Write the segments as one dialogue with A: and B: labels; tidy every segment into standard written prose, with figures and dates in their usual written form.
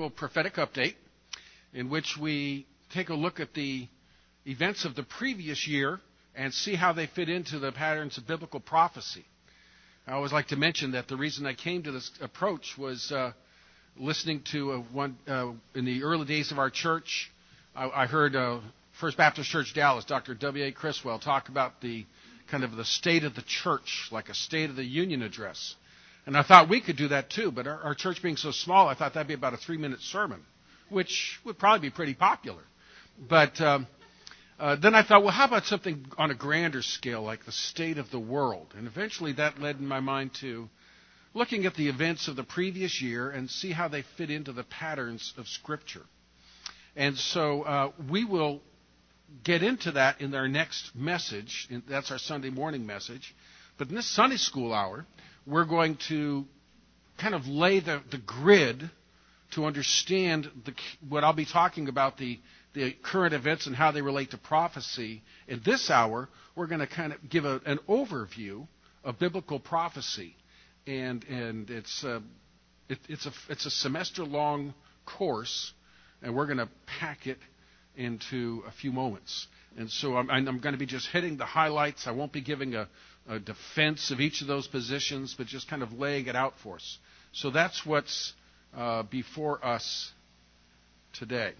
A: biblical prophetic update in which we take a look at the events of the previous year and see how they fit into the patterns of biblical prophecy. I always like to mention that the reason I came to this approach was listening to in the early days of our church. I heard First Baptist Church Dallas, Dr. W.A. Criswell, talk about the kind of the state of the church, like a State of the Union address. And I thought we could do that too, but our church being so small, I thought that'd be about a 3-minute sermon, which would probably be pretty popular. But then I thought, well, how about something on a grander scale, like the state of the world? And eventually that led in my mind to looking at the events of the previous year and see how they fit into the patterns of Scripture. And so we will get into that in our next message. That's our Sunday morning message. But in this Sunday school hour, we're going to kind of lay the grid to understand what I'll be talking about, the current events and how they relate to prophecy. In this hour, we're going to kind of give an overview of biblical prophecy, and it's a semester-long course, and we're going to pack it into a few moments. And so I'm going to be just hitting the highlights. I won't be giving a defense of each of those positions, but just kind of laying it out for us. So that's what's before us today.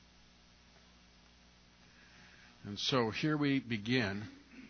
A: And so here we begin.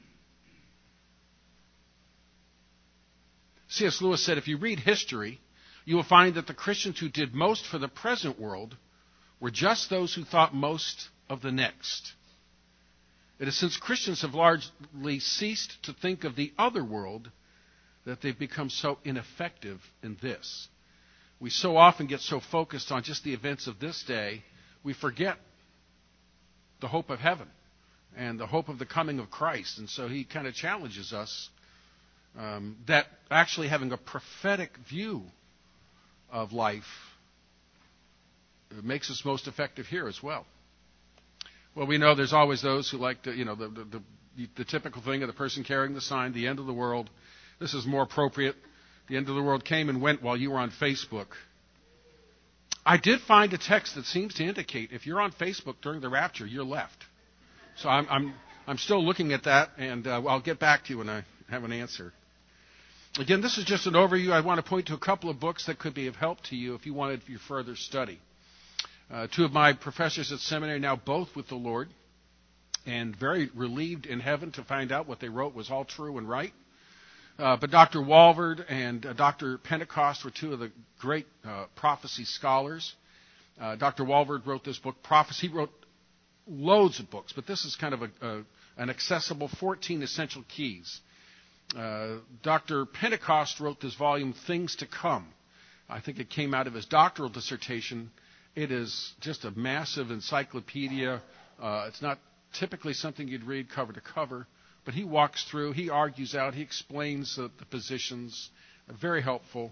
A: C.S. Lewis said, if you read history, you will find that the Christians who did most for the present world were just those who thought most of the next. It is since Christians have largely ceased to think of the other world that they've become so ineffective in this. We so often get so focused on just the events of this day, we forget the hope of heaven and the hope of the coming of Christ. And so he kind of challenges us that actually having a prophetic view of life makes us most effective here as well. Well, we know there's always those who like to, the typical thing of the person carrying the sign, the end of the world. This is more appropriate. The end of the world came and went while you were on Facebook. I did find a text that seems to indicate if you're on Facebook during the rapture, you're left. So I'm still looking at that, and I'll get back to you when I have an answer. Again, this is just an overview. I want to point to a couple of books that could be of help to you if you wanted your further study. Two of my professors at seminary now both with the Lord, and very relieved in heaven to find out what they wrote was all true and right. But Dr. Walvoord and Dr. Pentecost were two of the great prophecy scholars. Dr. Walvoord wrote this book, Prophecy. He wrote loads of books, but this is kind of an accessible 14 essential keys. Dr. Pentecost wrote this volume, Things to Come. I think it came out of his doctoral dissertation. It is just a massive encyclopedia. It's not typically something you'd read cover to cover, but he walks through, he argues out, he explains the positions. Very helpful.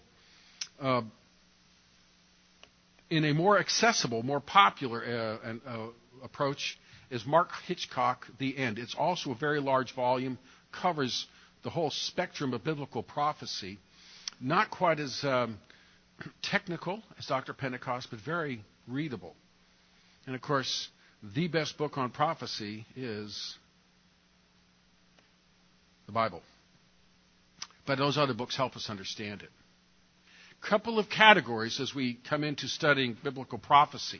A: In a more accessible, more popular approach is Mark Hitchcock, The End. It's also a very large volume, covers the whole spectrum of biblical prophecy. Not quite as technical as Dr. Pentecost, but very readable. And of course, the best book on prophecy is the Bible. But those other books help us understand it. Couple of categories as we come into studying biblical prophecy.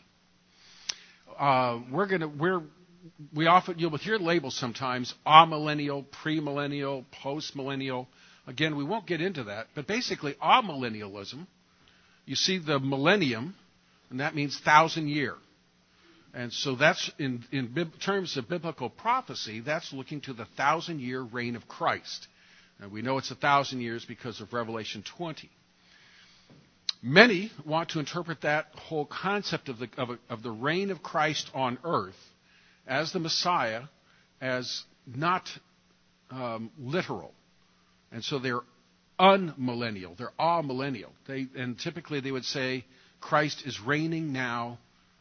A: You'll hear labels sometimes: amillennial, premillennial, postmillennial. Again, we won't get into that, but basically amillennialism. You see the millennium, and that means 1,000-year. And so that's, in terms of biblical prophecy, that's looking to the 1,000-year reign of Christ. And we know it's 1,000 years because of Revelation 20. Many want to interpret that whole concept of the reign of Christ on earth as the Messiah as not literal. And so they're unmillennial. They're amillennial. And typically they would say Christ is reigning now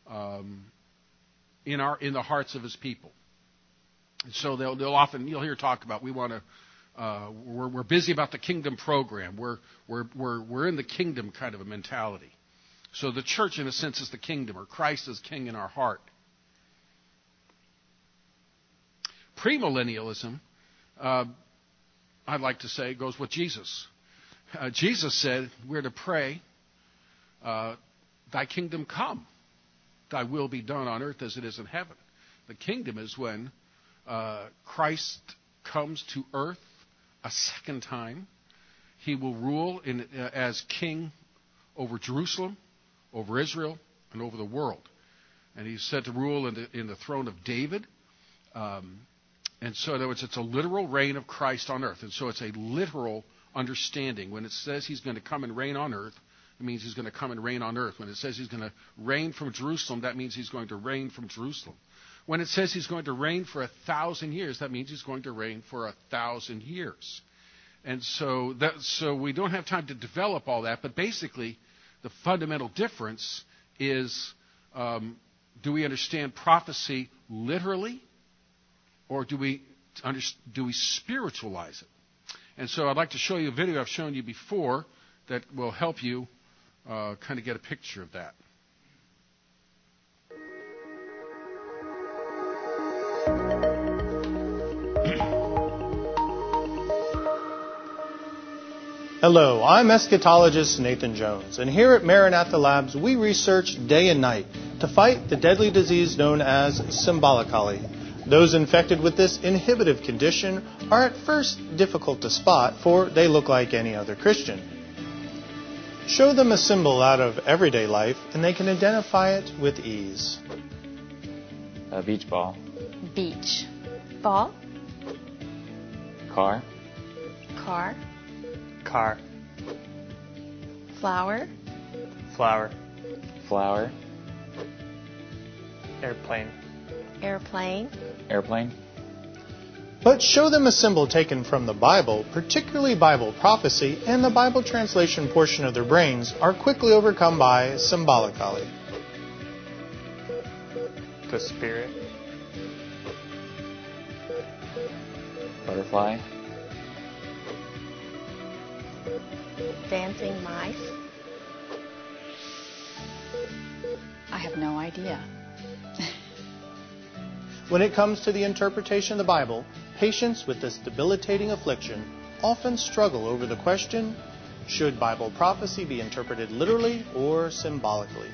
A: in the hearts of his people. And so you'll hear talk about we're busy about the kingdom program. We're in the kingdom kind of a mentality. So the church, in a sense, is the kingdom, or Christ is king in our heart. Premillennialism, I'd like to say, goes with Jesus. Jesus said we're to pray, thy kingdom come, thy will be done on earth as it is in heaven. The kingdom is when Christ comes to earth a second time. He will rule as king over Jerusalem, over Israel, and over the world. And he's said to rule in the throne of David. And so, in other words, it's a literal reign of Christ on earth. And so it's a literal understanding. When it says he's going to come and reign on earth, it means he's going to come and reign on earth. When it says he's going to reign from Jerusalem, that means he's going to reign from Jerusalem. When it says he's going to reign for 1,000 years, that means he's going to reign for 1,000 years. And so we don't have time to develop all that, but basically the fundamental difference is, do we understand prophecy literally, or do we spiritualize it? And so I'd like to show you a video I've shown you before that will help you kind of get a picture of that.
B: Hello, I'm eschatologist Nathan Jones, and here at Maranatha Labs we research day and night to fight the deadly disease known as symbolic-ology. Those infected with this inhibitive condition are at first difficult to spot, for they look like any other Christian. Show them a symbol out of everyday life and they can identify it with ease.
C: A beach ball.
D: Beach. Ball.
C: Car.
D: Car.
E: Car.
D: Flower.
E: Flower.
C: Flower.
E: Airplane.
D: Airplane.
C: Airplane.
B: But show them a symbol taken from the Bible, particularly Bible prophecy, and the Bible translation portion of their brains are quickly overcome by symbolic-ology.
E: The spirit.
C: Butterfly.
D: Dancing mice.
F: I have no idea.
B: When it comes to the interpretation of the Bible, patients with this debilitating affliction often struggle over the question, should Bible prophecy be interpreted literally or symbolically?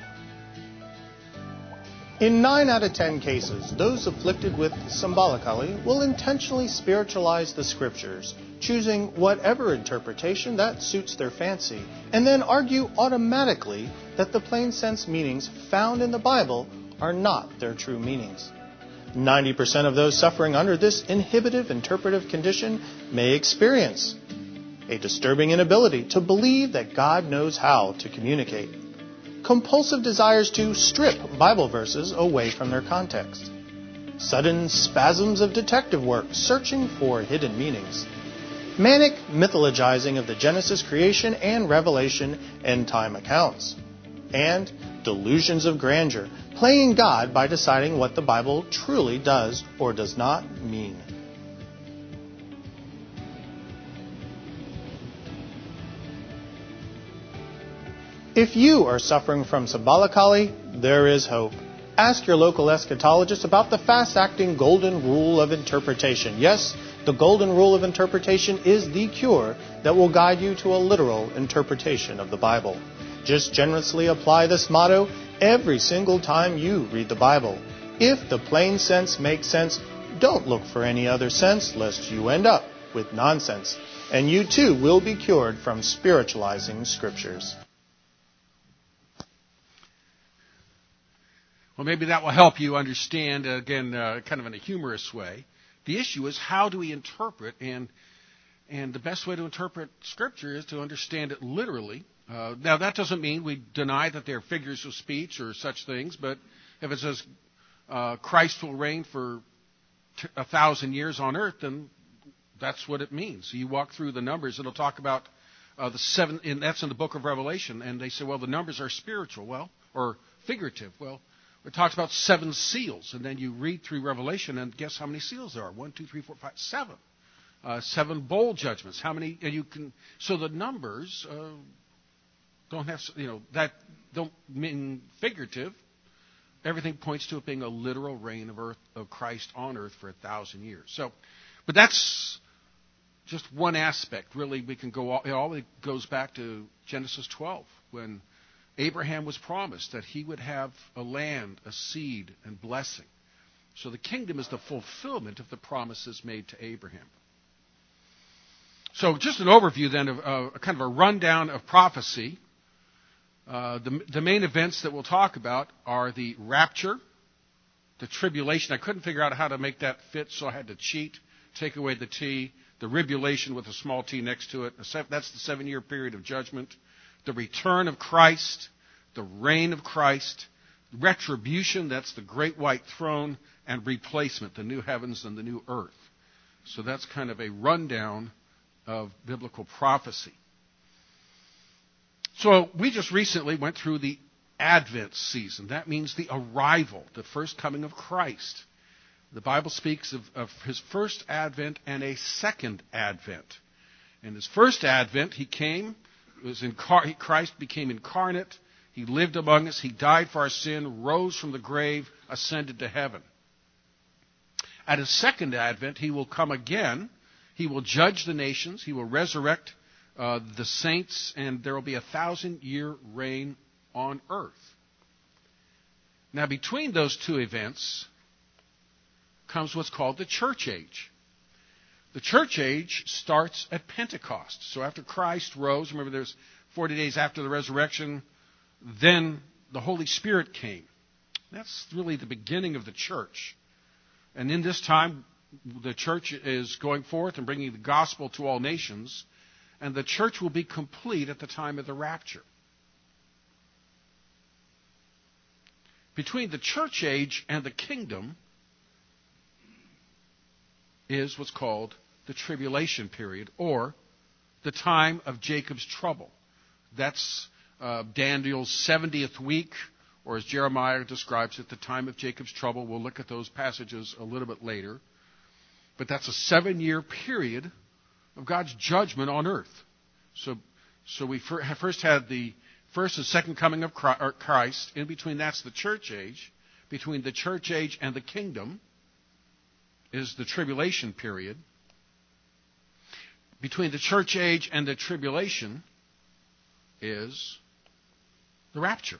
B: In 9 out of 10 cases, those afflicted with symbolic-ology will intentionally spiritualize the scriptures, choosing whatever interpretation that suits their fancy, and then argue automatically that the plain sense meanings found in the Bible are not their true meanings. 90% of those suffering under this inhibitive interpretive condition may experience a disturbing inability to believe that God knows how to communicate, compulsive desires to strip Bible verses away from their context, sudden spasms of detective work searching for hidden meanings, manic mythologizing of the Genesis creation and Revelation end time accounts, and delusions of grandeur, playing God by deciding what the Bible truly does or does not mean. If you are suffering from symbolic-ology, there is hope. Ask your local eschatologist about the fast-acting golden rule of interpretation. Yes, the golden rule of interpretation is the cure that will guide you to a literal interpretation of the Bible. Just generously apply this motto every single time you read the Bible. If the plain sense makes sense, don't look for any other sense lest you end up with nonsense. And you too will be cured from spiritualizing scriptures.
A: Well, maybe that will help you understand, again, kind of in a humorous way. The issue is, how do we interpret? And the best way to interpret Scripture is to understand it literally. Now, that doesn't mean we deny that there are figures of speech or such things, but if it says Christ will reign for 1,000 years on earth, then that's what it means. So you walk through the numbers, it'll talk about the 7, and that's in the book of Revelation, and they say, well, the numbers are spiritual, well, or figurative. Well, it talks about 7 seals, and then you read through Revelation, and guess how many seals there are? 1, 2, 3, 4, 5, 7. 7 bowl judgments. How many? And you can. So the numbers that don't mean figurative. Everything points to it being a literal reign of Christ on earth for 1,000 years. So, but that's just one aspect. Really, we can go it all goes back to Genesis 12 when Abraham was promised that he would have a land, a seed, and blessing. So the kingdom is the fulfillment of the promises made to Abraham. So just an overview then of kind of a rundown of prophecy. The main events that we'll talk about are the rapture, the tribulation. I couldn't figure out how to make that fit, so I had to cheat, take away the T, the ribulation with a small t next to it. That's the 7-year period of judgment. The return of Christ, the reign of Christ, retribution, that's the great white throne, and replacement, the new heavens and the new earth. So that's kind of a rundown of biblical prophecy. So we just recently went through the Advent season. That means the arrival, the first coming of Christ. The Bible speaks of his first advent and a second advent. In his first advent, he came, Christ became incarnate, he lived among us, he died for our sin, rose from the grave, ascended to heaven. At his second advent, he will come again, he will judge the nations, he will resurrect the saints, and there will be a 1,000-year reign on earth. Now, between those two events comes what's called the church age. The church age starts at Pentecost. So after Christ rose, remember there's 40 days after the resurrection, then the Holy Spirit came. That's really the beginning of the church. And in this time, the church is going forth and bringing the gospel to all nations, and the church will be complete at the time of the rapture. Between the church age and the kingdom is what's called the tribulation period, or the time of Jacob's trouble. That's Daniel's 70th week, or as Jeremiah describes it, the time of Jacob's trouble. We'll look at those passages a little bit later. But that's a 7-year period of God's judgment on earth. So we first had the first and second coming of Christ. In between, that's the church age. Between the church age and the kingdom is the tribulation period. Between the church age and the tribulation is the rapture.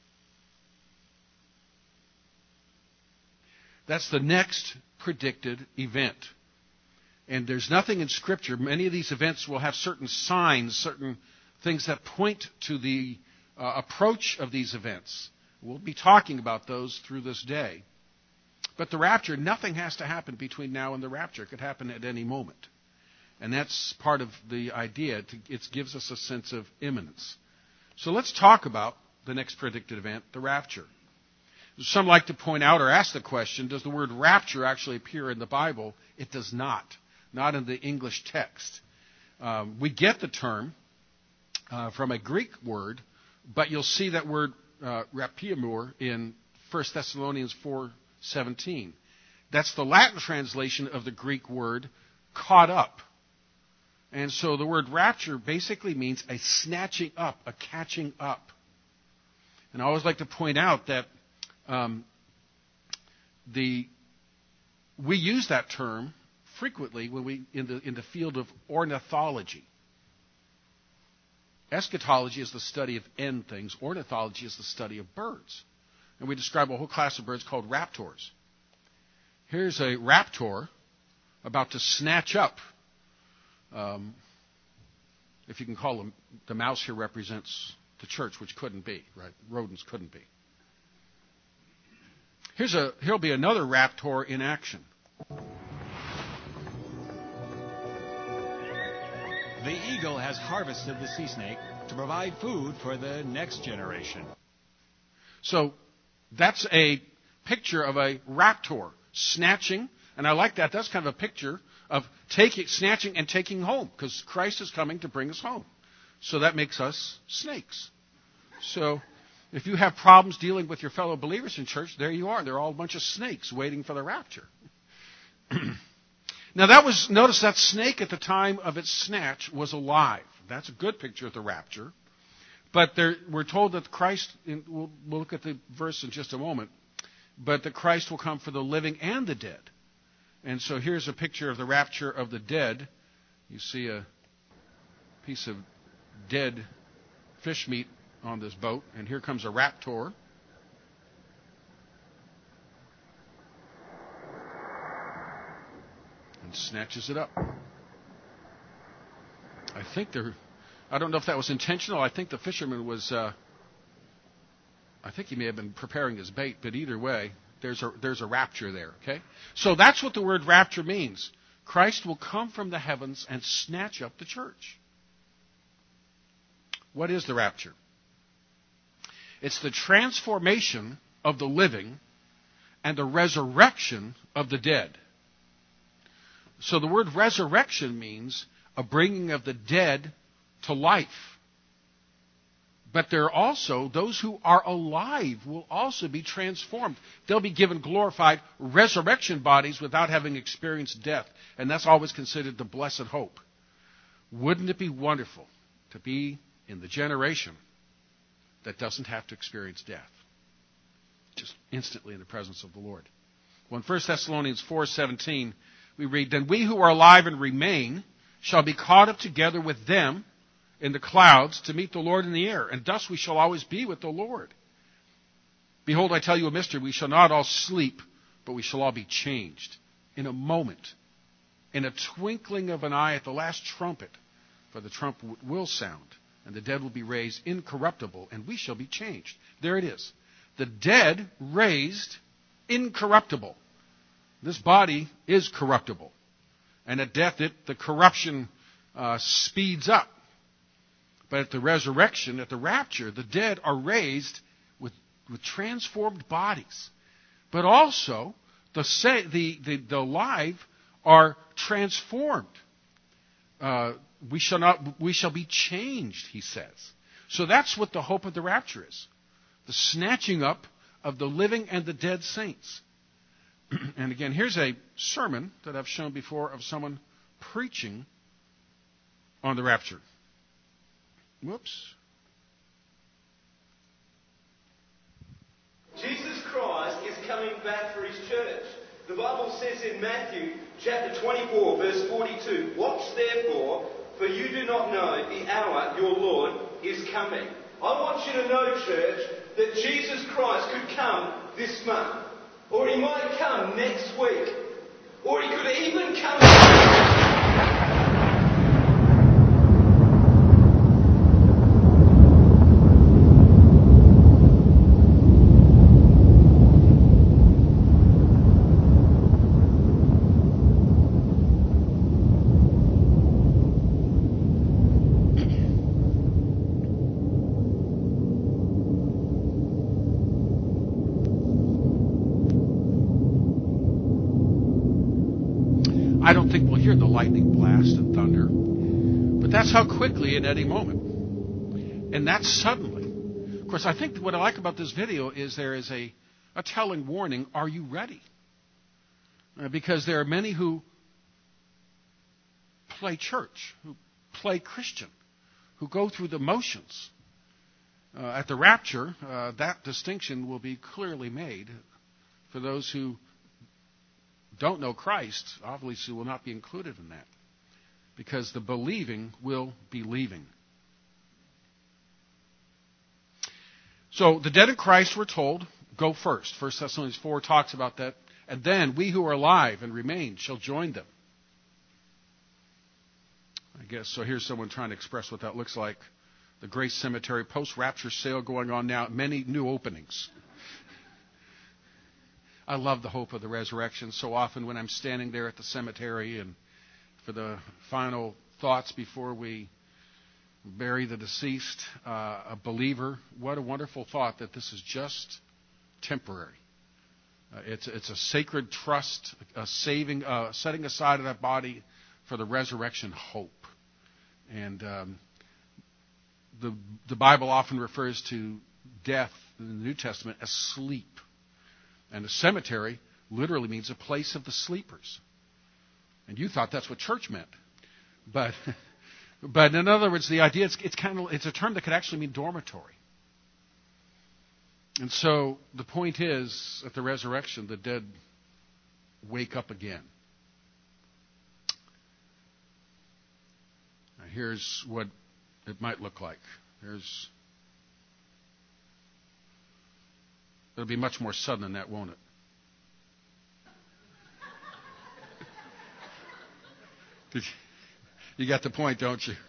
A: That's the next predicted event. And there's nothing in Scripture. Many of these events will have certain signs, certain things that point to the approach of these events. We'll be talking about those through this day. But the rapture, nothing has to happen between now and the rapture. It could happen at any moment. And that's part of the idea. It gives us a sense of imminence. So let's talk about the next predicted event, the rapture. Some like to point out or ask the question, does the word rapture actually appear in the Bible? It does not. Not in the English text. We get the term from a Greek word, but you'll see that word rapiemur in 1 Thessalonians 4:17. That's the Latin translation of the Greek word caught up. And so the word rapture basically means a snatching up, a catching up. And I always like to point out that we use that term frequently when we in the field of ornithology. Eschatology is the study of end things. Ornithology is the study of birds. And we describe a whole class of birds called raptors. Here's a raptor about to snatch up, if you can call them, the mouse here represents the church, which couldn't be, right? Rodents couldn't be. Here'll be another raptor in action.
G: The eagle has harvested the sea snake to provide food for the next generation.
A: So that's a picture of a raptor snatching, and I like that. That's kind of a picture of snatching and taking home, because Christ is coming to bring us home. So that makes us snakes. So if you have problems dealing with your fellow believers in church, there you are. They're all a bunch of snakes waiting for the rapture. Now notice that snake at the time of its snatch was alive. That's a good picture of the rapture. But we're told that Christ, we'll look at the verse in just a moment, but that Christ will come for the living and the dead. And so here's a picture of the rapture of the dead. You see a piece of dead fish meat on this boat, and here comes a raptor. And snatches it up. I don't know if that was intentional. I think the fisherman was, I think he may have been preparing his bait, but either way, there's a rapture there, okay? So that's what the word rapture means. Christ will come from the heavens and snatch up the church. What is the rapture? It's the transformation of the living and the resurrection of the dead. So the word resurrection means a bringing of the dead to life. But there are also, those who are alive will also be transformed. They'll be given glorified resurrection bodies without having experienced death. And that's always considered the blessed hope. Wouldn't it be wonderful to be in the generation that doesn't have to experience death? Just instantly in the presence of the Lord. Well, in 1 Thessalonians 4:17, we read, "Then we who are alive and remain shall be caught up together with them in the clouds to meet the Lord in the air, and thus we shall always be with the Lord. Behold, I tell you a mystery, we shall not all sleep, but we shall all be changed in a moment, in a twinkling of an eye at the last trumpet. For the trumpet will sound, and the dead will be raised incorruptible, and we shall be changed." There it is. The dead raised incorruptible. This body is corruptible. And at death, the corruption speeds up. But at the resurrection, at the rapture, the dead are raised with transformed bodies. But also, the alive are transformed. We shall be changed, he says. So that's what the hope of the rapture is. The snatching up of the living and the dead saints. And again, here's a sermon that I've shown before of someone preaching on the rapture. Whoops.
H: Jesus Christ is coming back for his church. The Bible says in Matthew chapter 24, verse 42, "Watch therefore, for you do not know the hour your Lord is coming." I want you to know, church, that Jesus Christ could come this month. Or he might come next week. Or he could even come...
A: I don't think we'll hear the lightning blast and thunder. But that's how quickly in any moment. And that's suddenly. Of course, I think what I like about this video is there is a telling warning, are you ready? Because there are many who play church, who play Christian, who go through the motions. At the rapture, that distinction will be clearly made for those who don't know Christ. Obviously will not be included in that, because the believing will be leaving. So the dead in Christ, we're told, go first. 1 Thessalonians 4 talks about that. And then we who are alive and remain shall join them. I guess, so here's someone trying to express what that looks like. The Grace Cemetery post-rapture sale going on now. Many new openings. I love the hope of the resurrection. So often when I'm standing there at the cemetery and for the final thoughts before we bury the deceased, a believer, what a wonderful thought that this is just temporary. It's a sacred trust, a saving, setting aside of that body for the resurrection hope. And the Bible often refers to death in the New Testament as sleep. And a cemetery literally means a place of the sleepers. And you thought that's what church meant. But But in other words, the idea it's a term that could actually mean dormitory. And so the point is, at the resurrection, the dead wake up again. Now here's what it might look like. It'll be much more sudden than that, won't it? You got the point, don't you?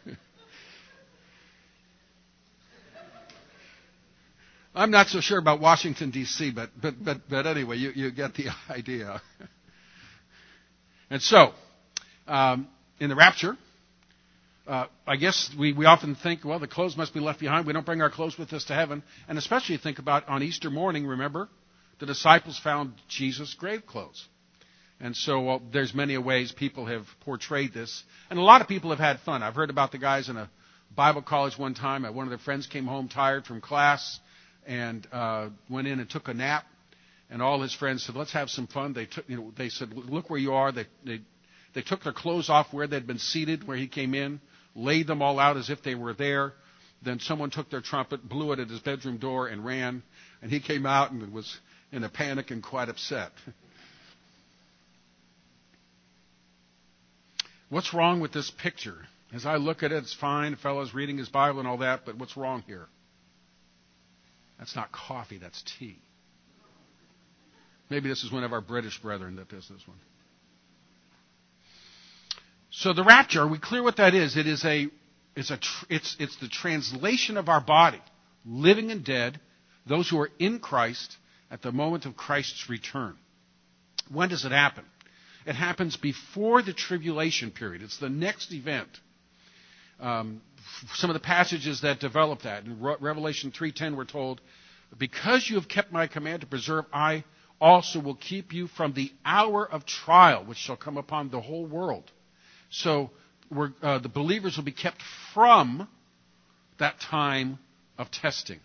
A: I'm not so sure about Washington, D.C., but anyway, you get the idea. And so, in the rapture, I guess we often think, well, the clothes must be left behind. We don't bring our clothes with us to heaven. And especially think about on Easter morning, remember, the disciples found Jesus' grave clothes. And so there's many ways people have portrayed this. And a lot of people have had fun. I've heard about the guys in a Bible college one time. One of their friends came home tired from class and went in and took a nap. And all his friends said, let's have some fun. They said, look where you are. They took their clothes off where they'd been seated, where he came in, laid them all out as if they were there. Then someone took their trumpet, blew it at his bedroom door, and ran. And he came out and was in a panic and quite upset. What's wrong with this picture? As I look at it, it's fine. The fellow's reading his Bible and all that, but what's wrong here? That's not coffee, that's tea. Maybe this is one of our British brethren that does this one. So the rapture, are we clear what that is? It's the translation of our body, living and dead, those who are in Christ at the moment of Christ's return. When does it happen? It happens before the tribulation period. It's the next event. Some of the passages that develop that. In Revelation 3:10 we're told, because you have kept my command to preserve, I also will keep you from the hour of trial, which shall come upon the whole world. So the believers will be kept from that time of testing.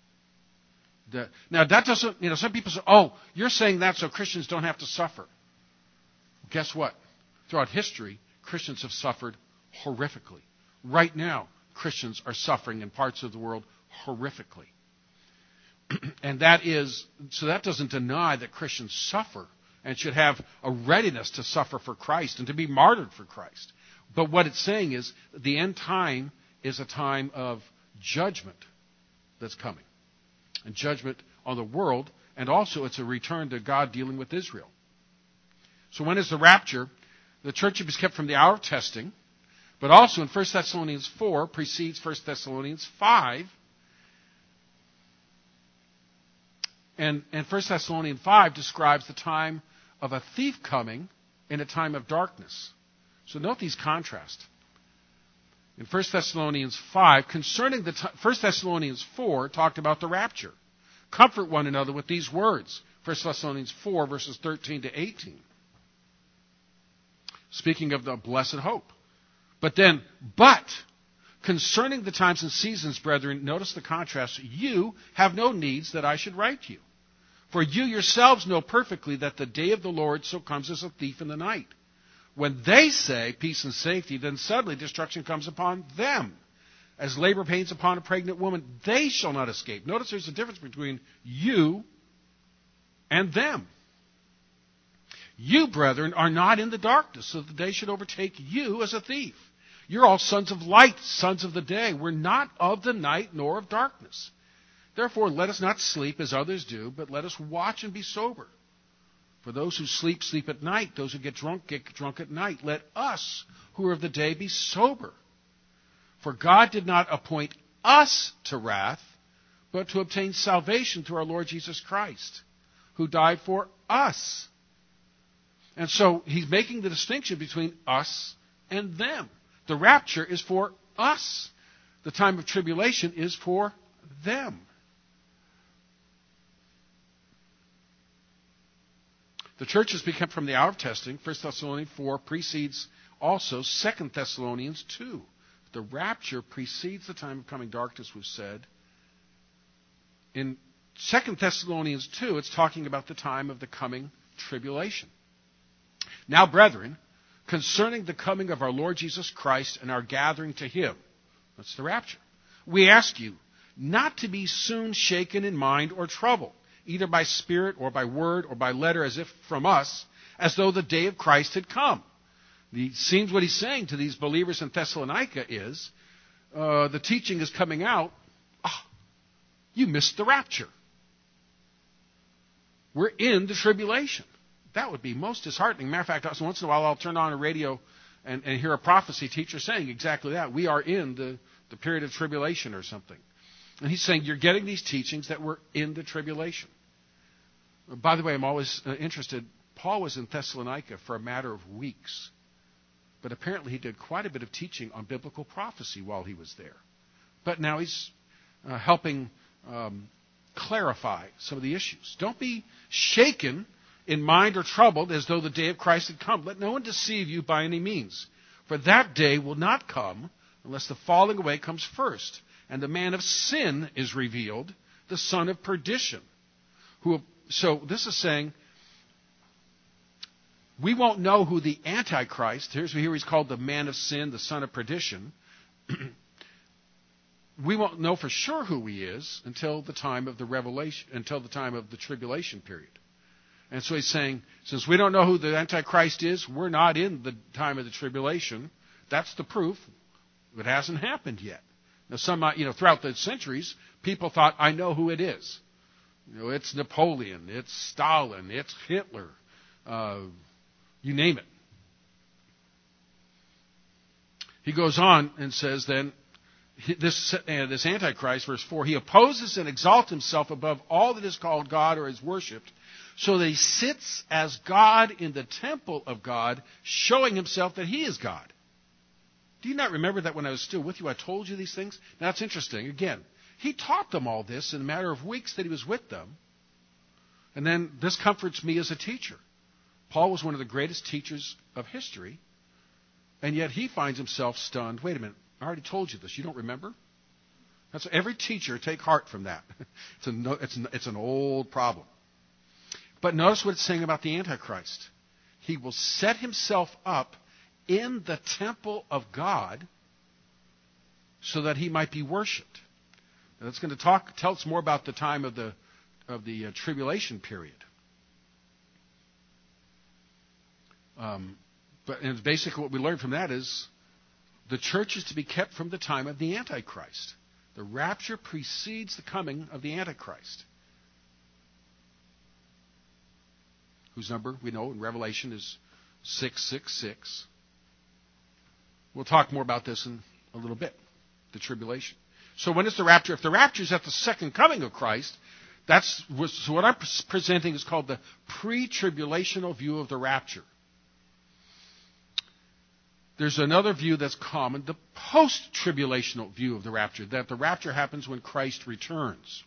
A: Now that doesn't, some people say, oh, you're saying that so Christians don't have to suffer. Guess what? Throughout history, Christians have suffered horrifically. Right now, Christians are suffering in parts of the world horrifically. And that doesn't deny that Christians suffer and should have a readiness to suffer for Christ and to be martyred for Christ. But what it's saying is the end time is a time of judgment that's coming. And judgment on the world, and also it's a return to God dealing with Israel. So when is the rapture? The church is kept from the hour of testing, but also in 1 Thessalonians 4 precedes 1 Thessalonians 5. And 1 Thessalonians 5 describes the time of a thief coming in a time of darkness. So note these contrasts. In 1 Thessalonians 5, concerning 1 Thessalonians 4 talked about the rapture. Comfort one another with these words. 1 Thessalonians 4 verses 13 to 18. Speaking of the blessed hope. But concerning the times and seasons, brethren, notice the contrast. You have no needs that I should write you. For you yourselves know perfectly that the day of the Lord so comes as a thief in the night. When they say peace and safety, then suddenly destruction comes upon them. As labor pains upon a pregnant woman, they shall not escape. Notice there's a difference between you and them. You, brethren, are not in the darkness, so that the day should overtake you as a thief. You're all sons of light, sons of the day. We're not of the night nor of darkness. Therefore, let us not sleep as others do, but let us watch and be sober. For those who sleep, sleep at night. Those who get drunk at night. Let us, who are of the day, be sober. For God did not appoint us to wrath, but to obtain salvation through our Lord Jesus Christ, who died for us. And so he's making the distinction between us and them. The rapture is for us. The time of tribulation is for them. The church has been kept from the hour of testing. 1 Thessalonians 4 precedes also 2 Thessalonians 2. The rapture precedes the time of coming darkness, we've said. In 2 Thessalonians 2, it's talking about the time of the coming tribulation. Now, brethren, concerning the coming of our Lord Jesus Christ and our gathering to him. That's the rapture. We ask you not to be soon shaken in mind or troubled, either by spirit or by word or by letter, as if from us, as though the day of Christ had come. It seems what he's saying to these believers in Thessalonica is, the teaching is coming out, you missed the rapture. We're in the tribulation. That would be most disheartening. Matter of fact, once in a while I'll turn on a radio and hear a prophecy teacher saying exactly that. We are in the period of tribulation or something. And he's saying you're getting these teachings that we're in the tribulation. By the way, I'm always interested. Paul was in Thessalonica for a matter of weeks. But apparently he did quite a bit of teaching on biblical prophecy while he was there. But now he's helping clarify some of the issues. Don't be shaken in mind or troubled as though the day of Christ had come. Let no one deceive you by any means. For that day will not come unless the falling away comes first, and the man of sin is revealed, the son of perdition. So this is saying we won't know who the Antichrist, here he's called the man of sin, the son of perdition. We won't know for sure who he is until the time of the revelation, until the time of the tribulation period. And so he's saying, since we don't know who the Antichrist is, we're not in the time of the tribulation. That's the proof. It hasn't happened yet. Now, throughout the centuries, people thought, I know who it is. It's Napoleon, it's Stalin, it's Hitler, you name it. He goes on and says then, this Antichrist, verse 4, he opposes and exalts himself above all that is called God or is worshipped, so that he sits as God in the temple of God, showing himself that he is God. Do you not remember that when I was still with you, I told you these things? Now, that's interesting. Again, he taught them all this in a matter of weeks that he was with them. And then this comforts me as a teacher. Paul was one of the greatest teachers of history, and yet he finds himself stunned. Wait a minute, I already told you this. You don't remember? That's every teacher, take heart from that. It's an old problem. But notice what it's saying about the Antichrist. He will set himself up in the temple of God so that he might be worshipped. Now that's going to tell us more about the time of the tribulation period. But basically what we learn from that is the church is to be kept from the time of the Antichrist. The rapture precedes the coming of the Antichrist, whose number we know in Revelation is 666. We'll talk more about this in a little bit, the tribulation. So when is the rapture? If the rapture is at the second coming of Christ, so what I'm presenting is called the pre-tribulational view of the rapture. There's another view that's common, the post-tribulational view of the rapture, that the rapture happens when Christ returns.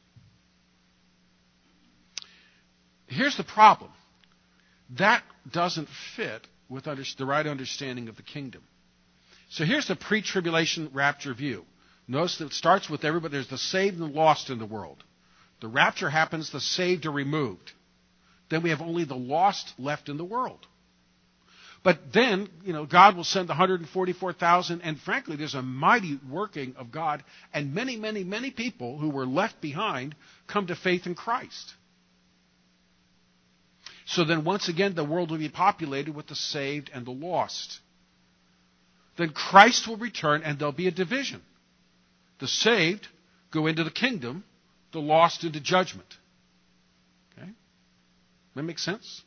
A: Here's the problem. That doesn't fit with the right understanding of the kingdom. So here's the pre-tribulation rapture view. Notice that it starts with everybody. There's the saved and the lost in the world. The rapture happens, the saved are removed. Then we have only the lost left in the world. But then, God will send the 144,000, and frankly, there's a mighty working of God, and many, many, many people who were left behind come to faith in Christ. So then once again, the world will be populated with the saved and the lost. Then Christ will return, and there'll be a division. The saved go into the kingdom, the lost into judgment. Okay? That makes sense?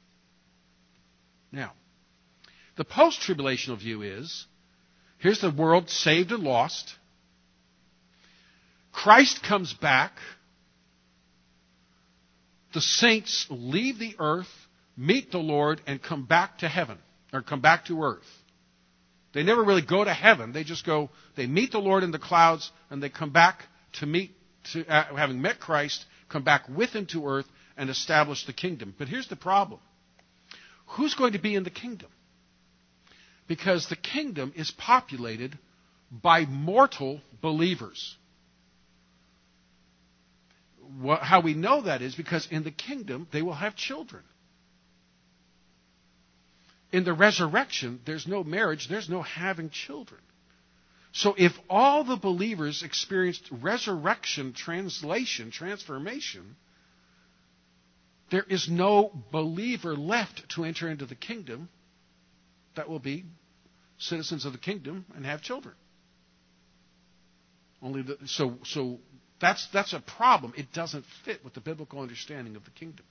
A: Now, the post-tribulational view is, here's the world saved and lost. Christ comes back. The saints leave the earth, meet the Lord, and come back to heaven, or come back to earth. They never really go to heaven. They meet the Lord in the clouds, and they come back having met Christ, come back with him to earth and establish the kingdom. But here's the problem. Who's going to be in the kingdom? Because the kingdom is populated by mortal believers. How we know that is because in the kingdom they will have children. In the resurrection, there's no marriage, there's no having children. So if all the believers experienced resurrection, transformation, there is no believer left to enter into the kingdom that will be citizens of the kingdom and have children. So that's a problem. It doesn't fit with the biblical understanding of the kingdom.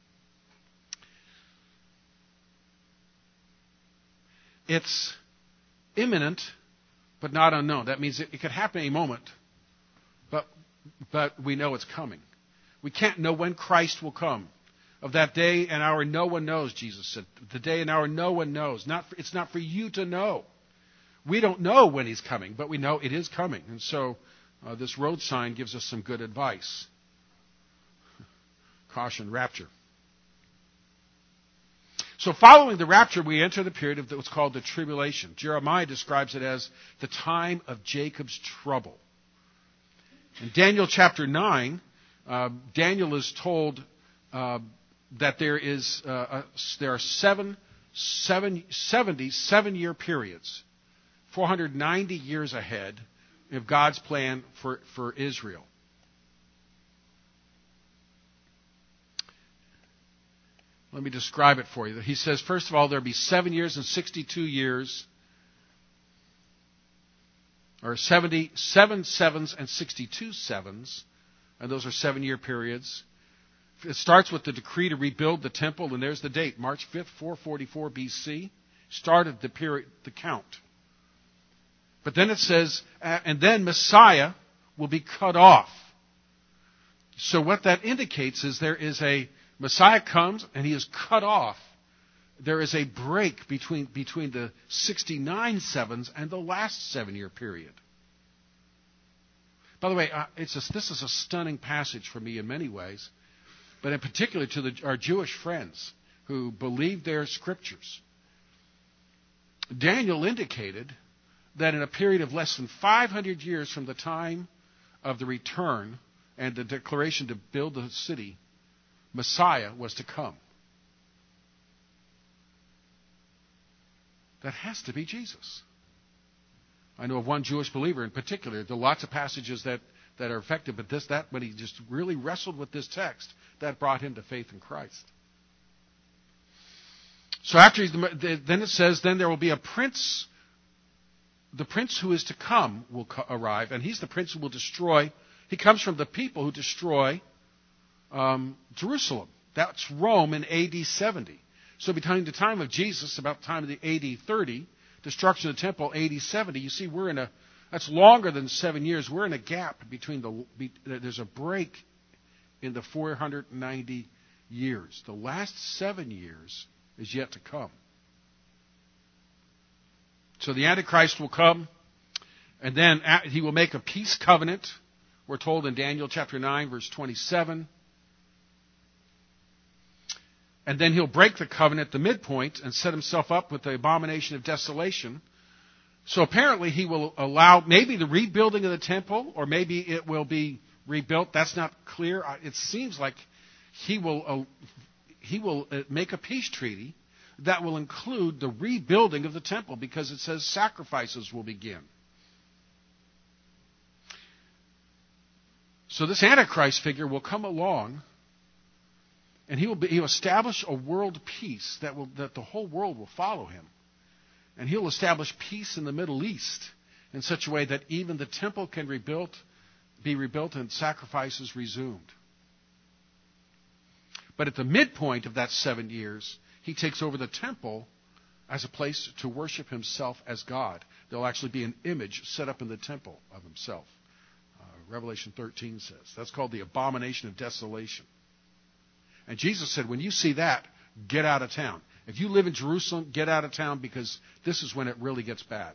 A: It's imminent, but not unknown. That means it could happen any moment, but we know it's coming. We can't know when Christ will come. Of that day and hour, no one knows, Jesus said. The day and hour, no one knows. It's not for you to know. We don't know when he's coming, but we know it is coming. And so this road sign gives us some good advice. Caution, rapture. So following the rapture, we enter the period of what's called the tribulation. Jeremiah describes it as the time of Jacob's trouble. In Daniel chapter 9, Daniel is told that there are 7-year periods, 490 years ahead of God's plan for Israel. Let me describe it for you. He says, first of all, there'll be 7 years and 62 years, or 7 sevens and 62 sevens, and those are 7-year periods. It starts with the decree to rebuild the temple, and there's the date, March 5th, 444 BC. Started the period, the count. But then it says, and then Messiah will be cut off. So what that indicates is Messiah comes and he is cut off. There is a break between the 69 sevens and the last 7-year period. By the way, this is a stunning passage for me in many ways, but in particular to our Jewish friends who believe their scriptures. Daniel indicated that in a period of less than 500 years from the time of the return and the declaration to build the city, Messiah was to come. That has to be Jesus. I know of one Jewish believer in particular. There are lots of passages that are effective, but when he just really wrestled with this text, that brought him to faith in Christ. So then it says, then there will be a prince. The prince who is to come will arrive, and he's the prince who will destroy. He comes from the people who destroy Jerusalem. That's Rome in AD 70. So between the time of Jesus, about the time of the AD 30, destruction of the temple, AD 70, you see that's longer than 7 years. We're in a gap there's a break in the 490 years. The last 7 years is yet to come. So the Antichrist will come, and then he will make a peace covenant. We're told in Daniel chapter 9, verse 27. And then he'll break the covenant at the midpoint and set himself up with the abomination of desolation. So apparently he will allow maybe the rebuilding of the temple, or maybe it will be rebuilt. That's not clear. It seems like he will make a peace treaty that will include the rebuilding of the temple, because it says sacrifices will begin. So this Antichrist figure will come along, and he'll establish a world peace that the whole world will follow him. And he'll establish peace in the Middle East in such a way that even the temple can be rebuilt and sacrifices resumed. But at the midpoint of that 7 years, he takes over the temple as a place to worship himself as God. There'll actually be an image set up in the temple of himself. Revelation 13 says. That's called the abomination of desolation. And Jesus said, when you see that, get out of town. If you live in Jerusalem, get out of town, because this is when it really gets bad.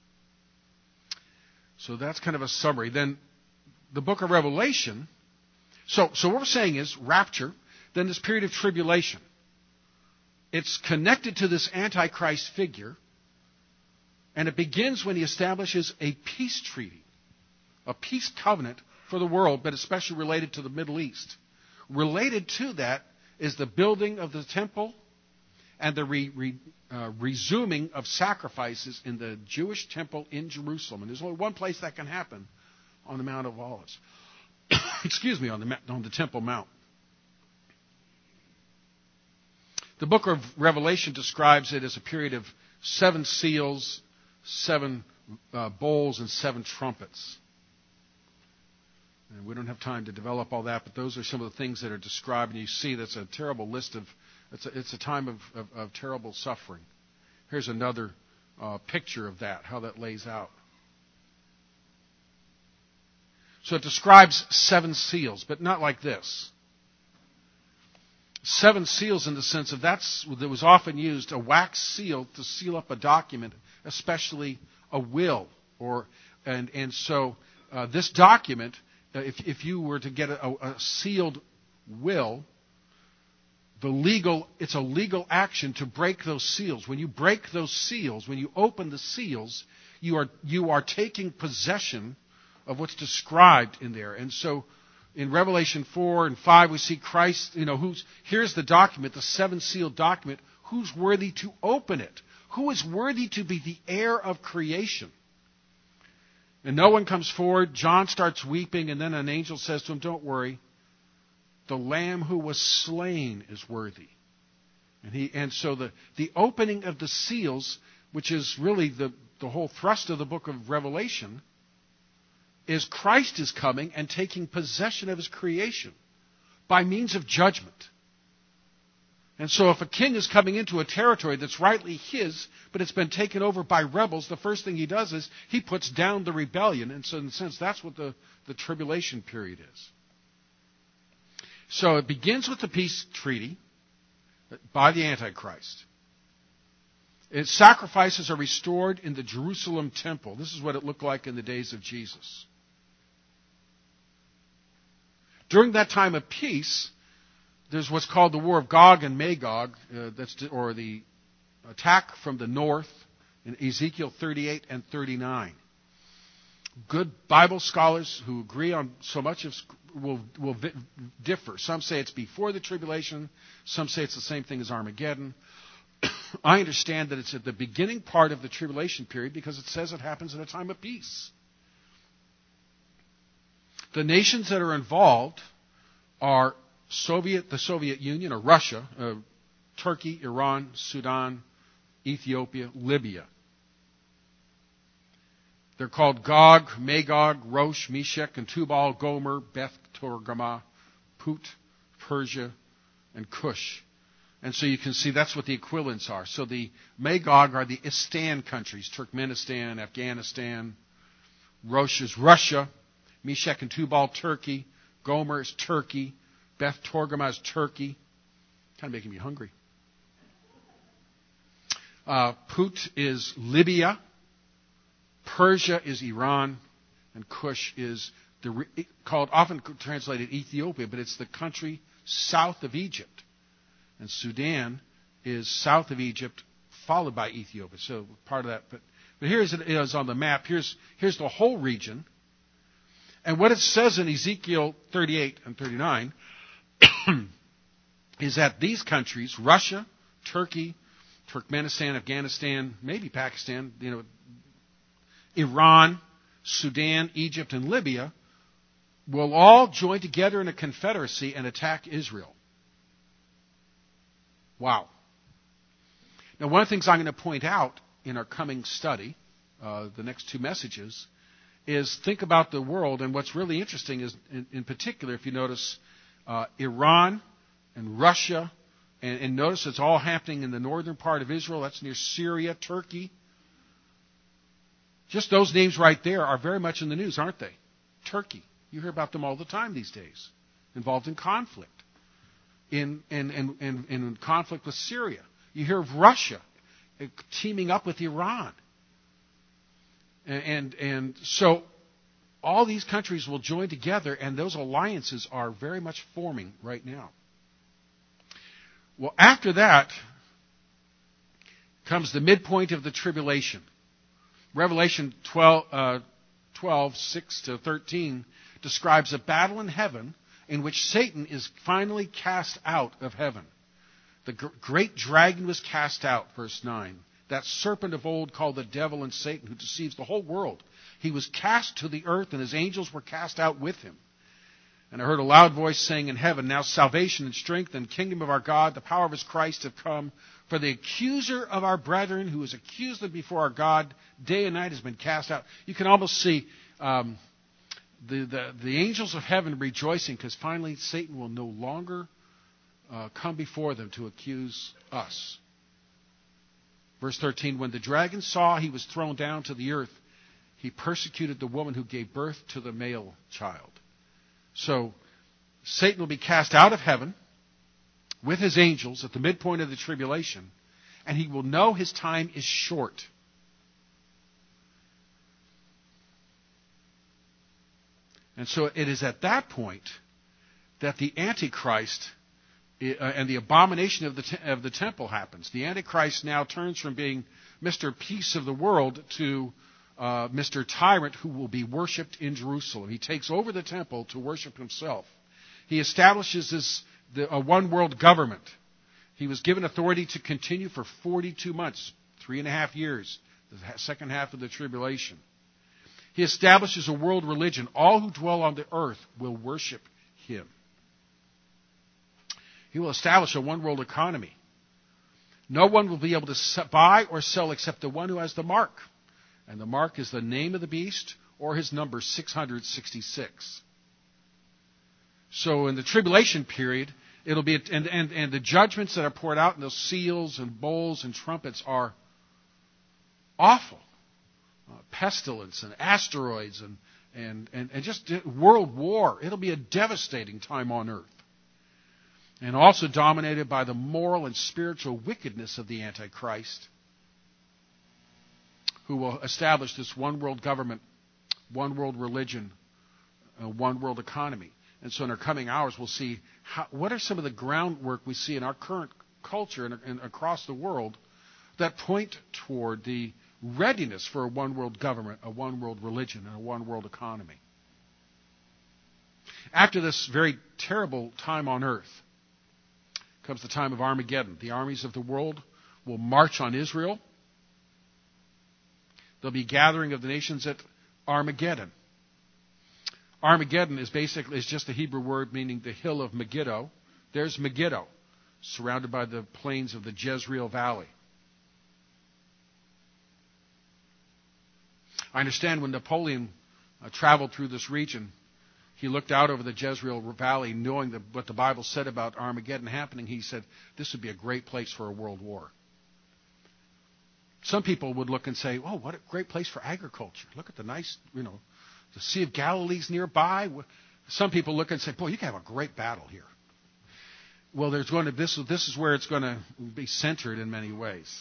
A: So that's kind of a summary. Then the book of Revelation. So what we're saying is rapture, then this period of tribulation. It's connected to this Antichrist figure, and it begins when he establishes a peace treaty, a peace covenant for the world, but especially related to the Middle East. Related to that is the building of the temple and the resuming of sacrifices in the Jewish temple in Jerusalem. And there's only one place that can happen, on the Mount of Olives. Excuse me, on the Temple Mount. The book of Revelation describes it as a period of 7 seals, 7 bowls, and 7 trumpets. And we don't have time to develop all that, but those are some of the things that are described. And you see that's a terrible list of, it's a time of terrible suffering. Here's another picture of that, how that lays out. So it describes 7 seals, but not like this. 7 seals in the sense of that was often used, a wax seal to seal up a document, especially a will. So this document, if you were to get a sealed will, it's a legal action to break those seals. When you break those seals, when you open the seals, you are taking possession of what's described in there. And so in Revelation 4 and 5, we see Christ, here's the document, the 7-sealed document. Who's worthy to open it? Who is worthy to be the heir of creation? And no one comes forward. John starts weeping, and then an angel says to him, don't worry. The Lamb who was slain is worthy. And so the opening of the seals, which is really the whole thrust of the book of Revelation, is Christ is coming and taking possession of his creation by means of judgment. And so if a king is coming into a territory that's rightly his, but it's been taken over by rebels, the first thing he does is he puts down the rebellion. And so in a sense, that's what the tribulation period is. So it begins with the peace treaty by the Antichrist. Its sacrifices are restored in the Jerusalem temple. This is what it looked like in the days of Jesus. During that time of peace, there's what's called the War of Gog and Magog, or the attack from the north in Ezekiel 38 and 39. Good Bible scholars who agree on so much will differ. Some say it's before the tribulation. Some say it's the same thing as Armageddon. I understand that it's at the beginning part of the tribulation period because it says it happens in a time of peace. The nations that are involved are the Soviet Union, or Russia, Turkey, Iran, Sudan, Ethiopia, Libya. They're called Gog, Magog, Rosh, Meshech, and Tubal, Gomer, Beth Togarmah, Put, Persia, and Cush. And so you can see that's what the equivalents are. So the Magog are the Istan countries, Turkmenistan, Afghanistan. Rosh is Russia. Meshech and Tubal, Turkey. Gomer is Turkey. Beth Togarmah is Turkey. Kind of making me hungry. Put is Libya. Persia is Iran. And Cush is often translated Ethiopia, but it's the country south of Egypt. And Sudan is south of Egypt, followed by Ethiopia. So part of that. But here it is on the map. Here's the whole region. And what it says in Ezekiel 38 and 39 is that these countries, Russia, Turkey, Turkmenistan, Afghanistan, maybe Pakistan, Iran, Sudan, Egypt, and Libya, will all join together in a confederacy and attack Israel. Wow. Now, one of the things I'm going to point out in our coming study, the next 2 messages, is think about the world. And what's really interesting is, in particular, if you notice, Iran and Russia, and notice it's all happening in the northern part of Israel. That's near Syria, Turkey. Just those names right there are very much in the news, aren't they? Turkey. You hear about them all the time these days, involved in conflict. In conflict with Syria. You hear of Russia teaming up with Iran. And so all these countries will join together, and those alliances are very much forming right now. Well, after that comes the midpoint of the tribulation. Revelation 12, 6 to 13 describes a battle in heaven in which Satan is finally cast out of heaven. The great dragon was cast out, verse 9. That serpent of old called the devil and Satan, who deceives the whole world. He was cast to the earth, and his angels were cast out with him. And I heard a loud voice saying in heaven, now salvation and strength and kingdom of our God, the power of his Christ have come. For the accuser of our brethren, who has accused them before our God day and night, has been cast out. You can almost see the angels of heaven rejoicing, because finally Satan will no longer come before them to accuse us. Verse 13, when the dragon saw he was thrown down to the earth, he persecuted the woman who gave birth to the male child. So Satan will be cast out of heaven with his angels at the midpoint of the tribulation, and he will know his time is short. And so it is at that point that the Antichrist and the abomination of the temple happens. The Antichrist now turns from being Mr. Peace of the world to Mr. Tyrant, who will be worshipped in Jerusalem. He takes over the temple to worship himself. He establishes a one-world government. He was given authority to continue for 42 months, 3.5 years, the second half of the tribulation. He establishes a world religion. All who dwell on the earth will worship him. He will establish a one-world economy. No one will be able to buy or sell except the one who has the mark. And the mark is the name of the beast or his number 666. So in the tribulation period, it'll be, and the judgments that are poured out in those seals and bowls and trumpets are awful. Pestilence and asteroids and just world war. It'll be a devastating time on earth. And also dominated by the moral and spiritual wickedness of the Antichrist, who will establish this one world government, one world religion, one world economy. And so in our coming hours, we'll see what are some of the groundwork we see in our current culture and across the world that point toward the readiness for a one world government, a one world religion, and a one world economy. After this very terrible time on earth comes the time of Armageddon. The armies of the world will march on Israel. There'll be gathering of the nations at Armageddon. Armageddon is just the Hebrew word meaning the hill of Megiddo. There's Megiddo, surrounded by the plains of the Jezreel Valley. I understand when Napoleon traveled through this region, he looked out over the Jezreel Valley, knowing what the Bible said about Armageddon happening. He said, this would be a great place for a world war. Some people would look and say, oh, what a great place for agriculture. Look at the nice, the Sea of Galilee's nearby. Some people look and say, boy, you can have a great battle here. Well, this is where it's going to be centered in many ways.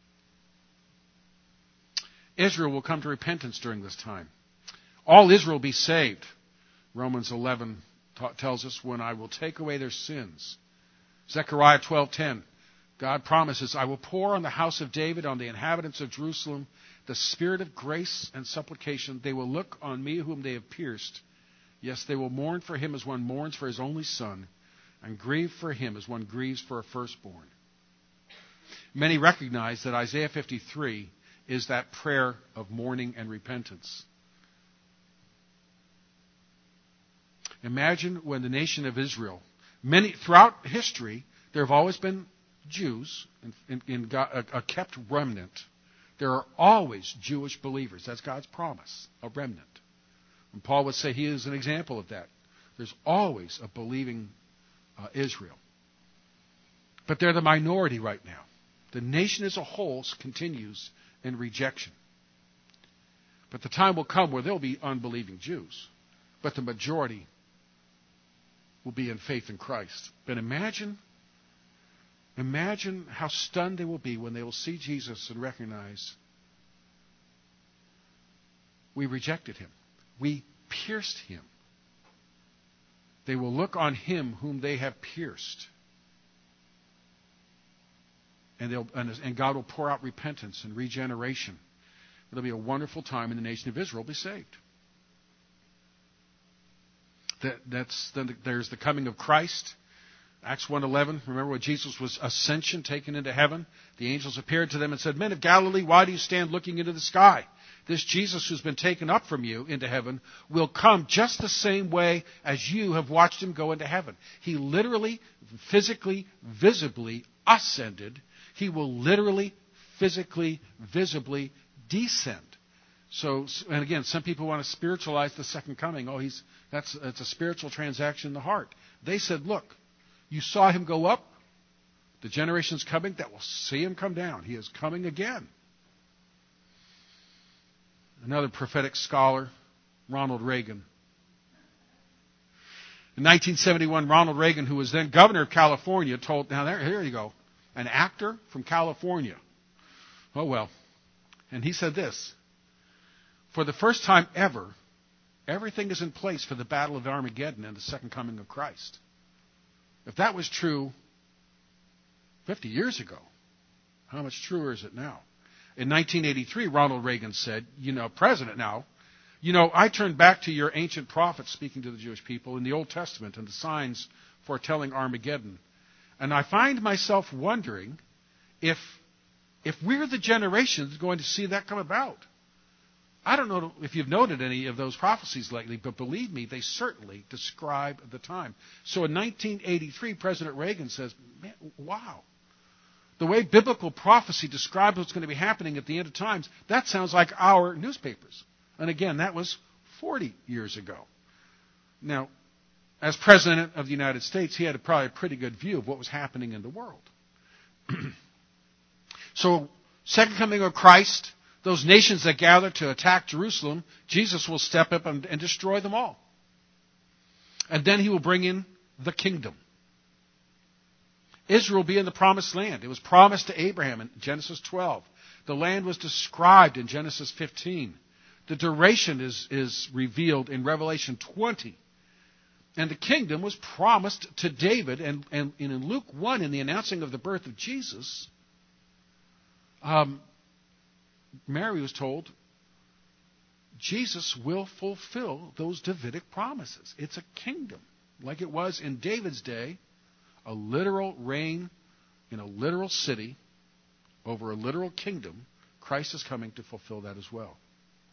A: Israel will come to repentance during this time. All Israel will be saved. Romans 11 tells us, when I will take away their sins. Zechariah 12:10, God promises, I will pour on the house of David, on the inhabitants of Jerusalem, the spirit of grace and supplication. They will look on me whom they have pierced. Yes, they will mourn for him as one mourns for his only son, and grieve for him as one grieves for a firstborn. Many recognize that Isaiah 53 is that prayer of mourning and repentance. Imagine when the nation of Israel, throughout history, there have always been Jews, a kept remnant. There are always Jewish believers. That's God's promise, a remnant. And Paul would say he is an example of that. There's always a believing Israel. But they're the minority right now. The nation as a whole continues in rejection. But the time will come where there will be unbelieving Jews. But the majority will be in faith in Christ. But imagine how stunned they will be when they will see Jesus and recognize we rejected him. We pierced him. They will look on him whom they have pierced. And God will pour out repentance and regeneration. It'll be a wonderful time, and the nation of Israel will be saved. There's the coming of Christ. Acts 1:11, remember when Jesus was ascension, taken into heaven? The angels appeared to them and said, "Men of Galilee, why do you stand looking into the sky? This Jesus who's been taken up from you into heaven will come just the same way as you have watched him go into heaven." He literally, physically, visibly ascended. He will literally, physically, visibly descend. So, and again, some people want to spiritualize the second coming. That's a spiritual transaction in the heart. They said, look, you saw him go up. The generation's coming that will see him come down. He is coming again. Another prophetic scholar, Ronald Reagan. In 1971, Ronald Reagan, who was then governor of California, here you go, an actor from California. Oh well. And he said this, "For the first time ever, everything is in place for the battle of Armageddon and the second coming of Christ." If that was true 50 years ago, how much truer is it now? In 1983, Ronald Reagan said, president now, I turned back to your ancient prophets speaking to the Jewish people in the Old Testament and the signs foretelling Armageddon. And I find myself wondering if we're the generation that's going to see that come about. I don't know if you've noted any of those prophecies lately, but believe me, they certainly describe the time. So in 1983, President Reagan says, man, wow. The way biblical prophecy describes what's going to be happening at the end of times, that sounds like our newspapers. And again, that was 40 years ago. Now, as President of the United States, he had probably a pretty good view of what was happening in the world. So, second coming of Christ, those nations that gather to attack Jerusalem, Jesus will step up and destroy them all. And then he will bring in the kingdom. Israel will be in the promised land. It was promised to Abraham in Genesis 12. The land was described in Genesis 15. The duration is revealed in Revelation 20. And the kingdom was promised to David. And in Luke 1, in the announcing of the birth of Jesus, Mary was told, Jesus will fulfill those Davidic promises. It's a kingdom, like it was in David's day, a literal reign in a literal city over a literal kingdom. Christ is coming to fulfill that as well.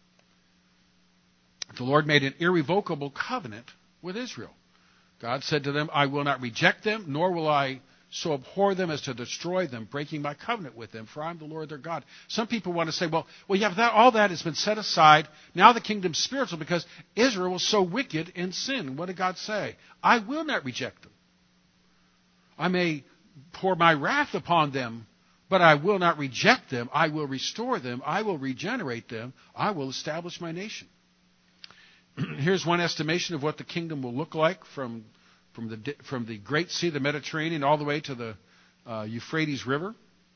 A: The Lord made an irrevocable covenant with Israel. God said to them, I will not reject them, nor will I so abhor them as to destroy them, breaking my covenant with them, for I am the Lord their God. Some people want to say, well, all that has been set aside. Now the kingdom's spiritual because Israel was so wicked in sin. What did God say? I will not reject them. I may pour my wrath upon them, but I will not reject them. I will restore them. I will regenerate them. I will establish my nation. Here's one estimation of what the kingdom will look like from the Great Sea, the Mediterranean, all the way to the Euphrates River.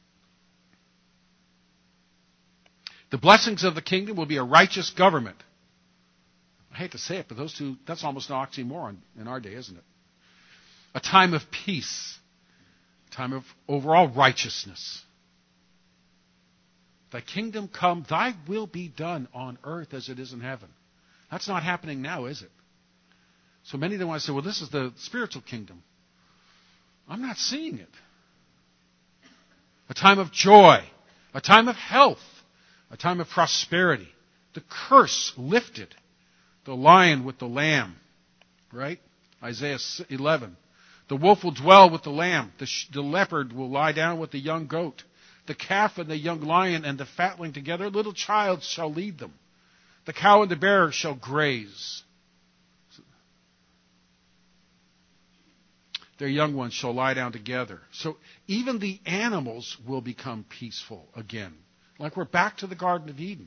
A: The blessings of the kingdom will be a righteous government. I hate to say it, but that's almost an oxymoron in our day, isn't it? A time of peace. A time of overall righteousness. Thy kingdom come, thy will be done on earth as it is in heaven. That's not happening now, is it? So many of them want to say, well, this is the spiritual kingdom. I'm not seeing it. A time of joy. A time of health. A time of prosperity. The curse lifted. The lion with the lamb. Right? Isaiah 11. The wolf will dwell with the lamb. The leopard will lie down with the young goat. The calf and the young lion and the fatling together. A little child shall lead them. The cow and the bear shall graze. Their young ones shall lie down together. So even the animals will become peaceful again. Like we're back to the Garden of Eden.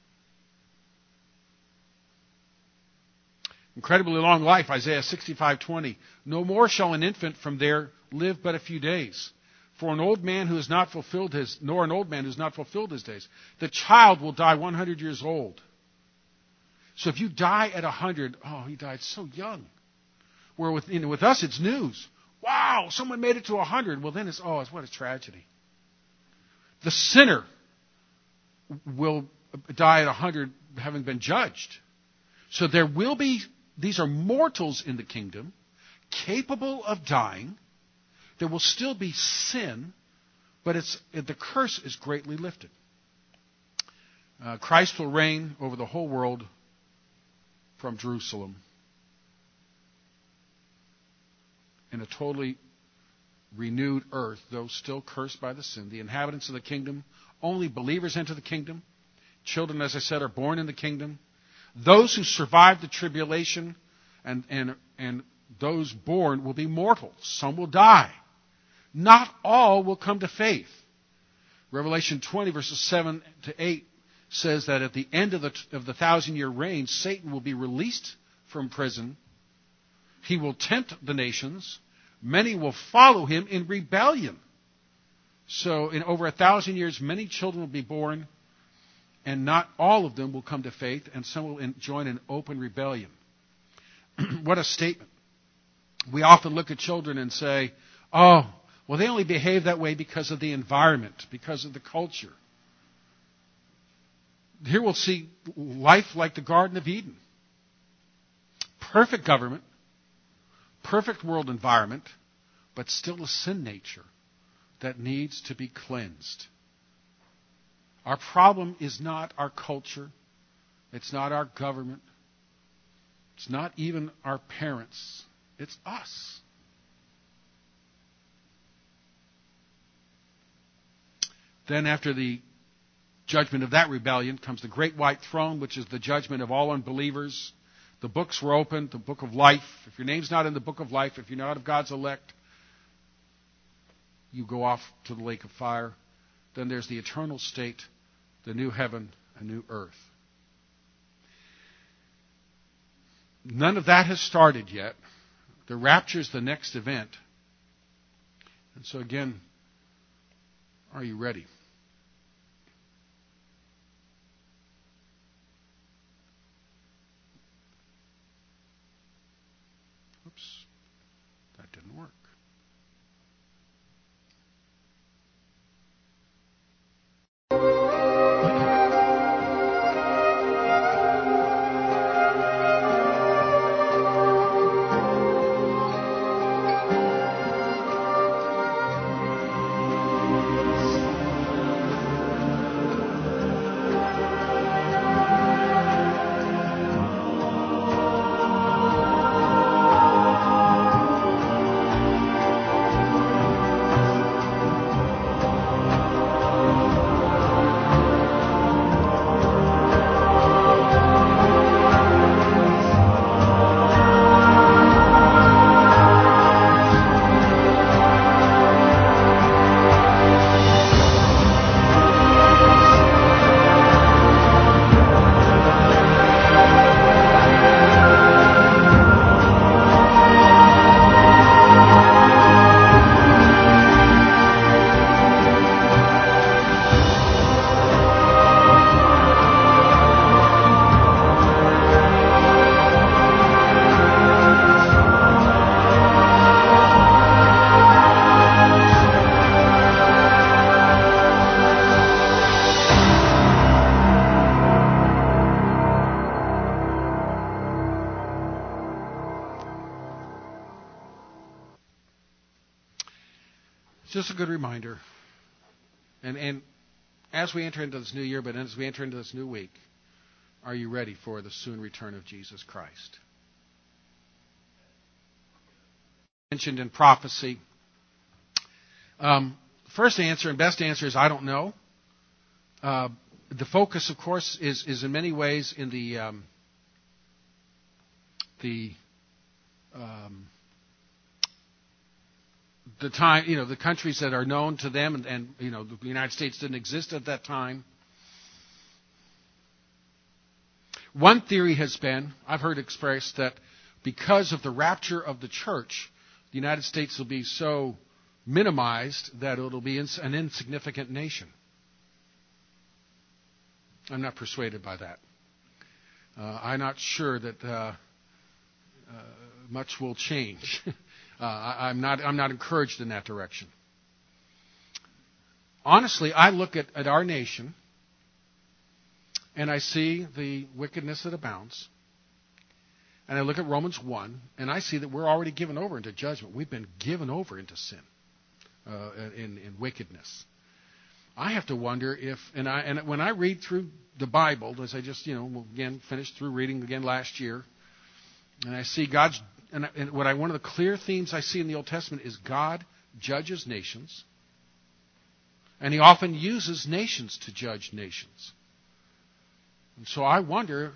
A: Incredibly long life, Isaiah 65:20. No more shall an infant from there live but a few days. For an old man who has not fulfilled his days. The child will die 100 years old. So if you die at 100, he died so young. Where with us it's news. Wow, someone made it to 100. Well, then it's what a tragedy. The sinner will die at 100 having been judged. So these are mortals in the kingdom, capable of dying, There will still be sin, but the curse is greatly lifted. Christ will reign over the whole world from Jerusalem in a totally renewed earth, though still cursed by the sin. The inhabitants of the kingdom, only believers enter the kingdom. Children, as I said, are born in the kingdom. Those who survive the tribulation and those born will be mortal. Some will die. Not all will come to faith. Revelation 20, verses 7 to 8 says that at the end of the 1,000-year reign, Satan will be released from prison. He will tempt the nations. Many will follow him in rebellion. So in over 1,000 years, many children will be born, and not all of them will come to faith, and some will join in open rebellion. What a statement. We often look at children and say, oh, well, they only behave that way because of the environment, because of the culture. Here we'll see life like the Garden of Eden. Perfect government, perfect world environment, but still a sin nature that needs to be cleansed. Our problem is not our culture. It's not our government. It's not even our parents. It's us. Then after the judgment of that rebellion comes the great white throne, which is the judgment of all unbelievers. The books were opened, the book of life. If your name's not in the book of life, if you're not of God's elect, you go off to the lake of fire. Then there's the eternal state, the new heaven, a new earth. None of that has started yet. The rapture is the next event. And so again, are you ready? Oops, that didn't work. Just a good reminder. And as we enter into this new year, but as we enter into this new week, are you ready for the soon return of Jesus Christ? Mentioned in prophecy. First answer and best answer is I don't know. The focus, of course, is in many ways in the time, the countries that are known to them, and the United States didn't exist at that time. One theory has been, I've heard expressed, that because of the rapture of the church, the United States will be so minimized that it'll be an insignificant nation. I'm not persuaded by that. I'm not sure that much will change. I'm not encouraged in that direction. Honestly, I look at our nation and I see the wickedness that abounds. And I look at Romans 1 and I see that we're already given over into judgment. We've been given over into sin. in wickedness. I have to wonder if, and when I read through the Bible, as I just again finished through reading again last year, and I see God's, and one of the clear themes I see in the Old Testament is God judges nations, and He often uses nations to judge nations. And so I wonder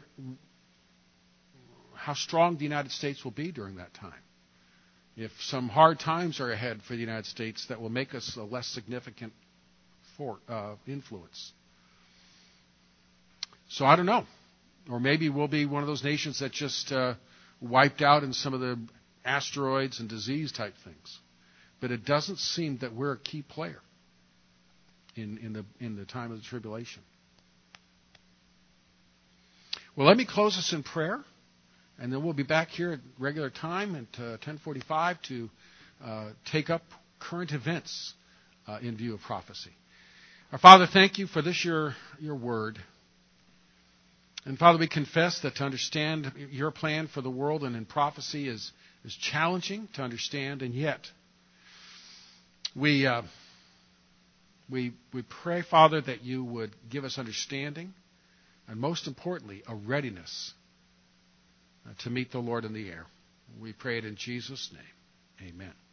A: how strong the United States will be during that time. If some hard times are ahead for the United States that will make us a less significant influence. So I don't know. Or maybe we'll be one of those nations that just wiped out in some of the asteroids and disease type things. But it doesn't seem that we're a key player in the time of the tribulation. Well, let me close us in prayer, and then we'll be back here at regular time at 10:45 to take up current events in view of prophecy. Our Father, thank you for this, your word. And Father, we confess that to understand your plan for the world and in prophecy is challenging to understand, and yet we pray, Father, that you would give us understanding, and most importantly, a readiness to meet the Lord in the air. We pray it in Jesus' name. Amen.